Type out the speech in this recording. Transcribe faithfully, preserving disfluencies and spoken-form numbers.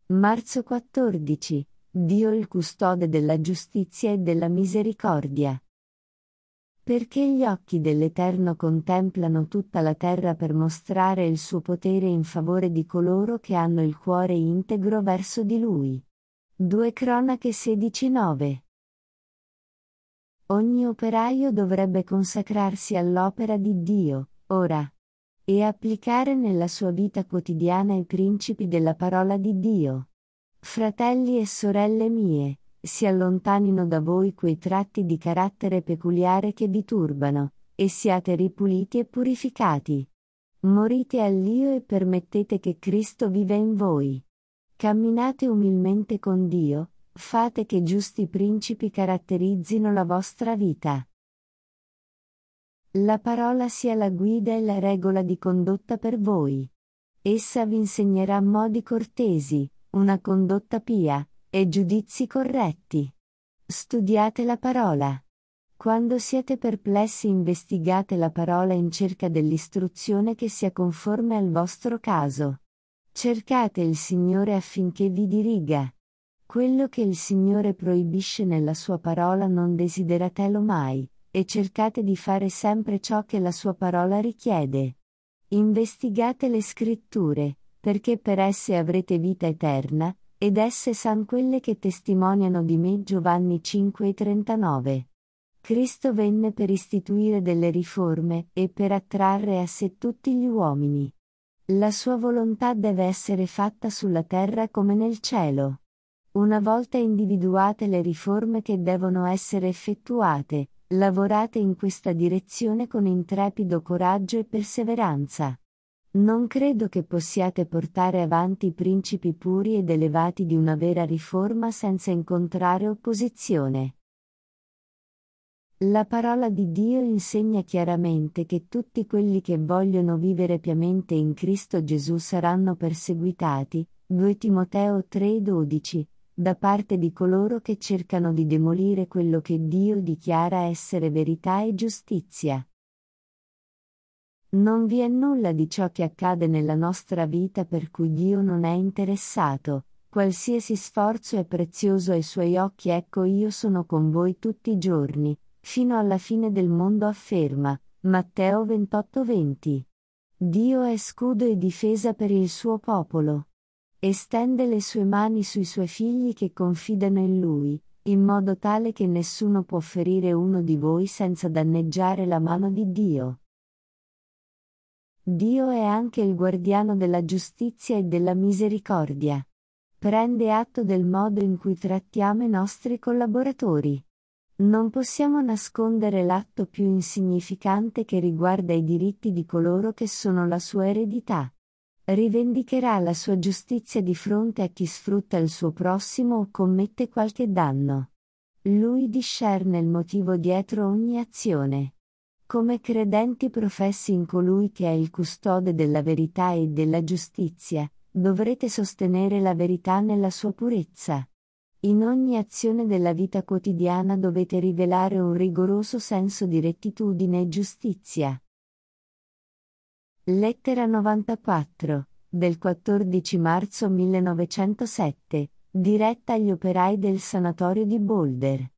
Marzo quattordici. Dio il custode della giustizia e della misericordia. Perché gli occhi dell'Eterno contemplano tutta la terra per mostrare il suo potere in favore di coloro che hanno il cuore integro verso di Lui. due Cronache sedici nove. Ogni operaio dovrebbe consacrarsi all'opera di Dio, ora, e applicare nella sua vita quotidiana i principi della parola di Dio. Fratelli e sorelle mie, si allontanino da voi quei tratti di carattere peculiare che vi turbano, e siate ripuliti e purificati. Morite all'io e permettete che Cristo viva in voi. Camminate umilmente con Dio, fate che giusti principi caratterizzino la vostra vita. La parola sia la guida e la regola di condotta per voi. Essa vi insegnerà modi cortesi, una condotta pia, e giudizi corretti. Studiate la parola. Quando siete perplessi investigate la parola in cerca dell'istruzione che sia conforme al vostro caso. Cercate il Signore affinché vi diriga. Quello che il Signore proibisce nella sua parola non desideratelo mai, e cercate di fare sempre ciò che la sua parola richiede. Investigate le scritture, perché per esse avrete vita eterna, ed esse san quelle che testimoniano di me. Giovanni cinque trentanove. Cristo venne per istituire delle riforme, e per attrarre a sé tutti gli uomini. La sua volontà deve essere fatta sulla terra come nel cielo. Una volta individuate le riforme che devono essere effettuate, lavorate in questa direzione con intrepido coraggio e perseveranza. Non credo che possiate portare avanti i principi puri ed elevati di una vera riforma senza incontrare opposizione. La parola di Dio insegna chiaramente che tutti quelli che vogliono vivere piamente in Cristo Gesù saranno perseguitati, due Timoteo tre dodici, da parte di coloro che cercano di demolire quello che Dio dichiara essere verità e giustizia. Non vi è nulla di ciò che accade nella nostra vita per cui Dio non è interessato. Qualsiasi sforzo è prezioso ai suoi occhi. Ecco, io sono con voi tutti i giorni, fino alla fine del mondo, afferma Matteo ventotto venti. Dio è scudo e difesa per il suo popolo. Estende le sue mani sui suoi figli che confidano in Lui, in modo tale che nessuno può ferire uno di voi senza danneggiare la mano di Dio. Dio è anche il guardiano della giustizia e della misericordia. Prende atto del modo in cui trattiamo i nostri collaboratori. Non possiamo nascondere l'atto più insignificante che riguarda i diritti di coloro che sono la sua eredità. Rivendicherà la sua giustizia di fronte a chi sfrutta il suo prossimo o commette qualche danno. Lui discerne il motivo dietro ogni azione. Come credenti professi in colui che è il custode della verità e della giustizia, dovrete sostenere la verità nella sua purezza. In ogni azione della vita quotidiana dovete rivelare un rigoroso senso di rettitudine e giustizia. Lettera novantaquattro, del quattordici marzo millenovecentosette, diretta agli operai del sanatorio di Boulder.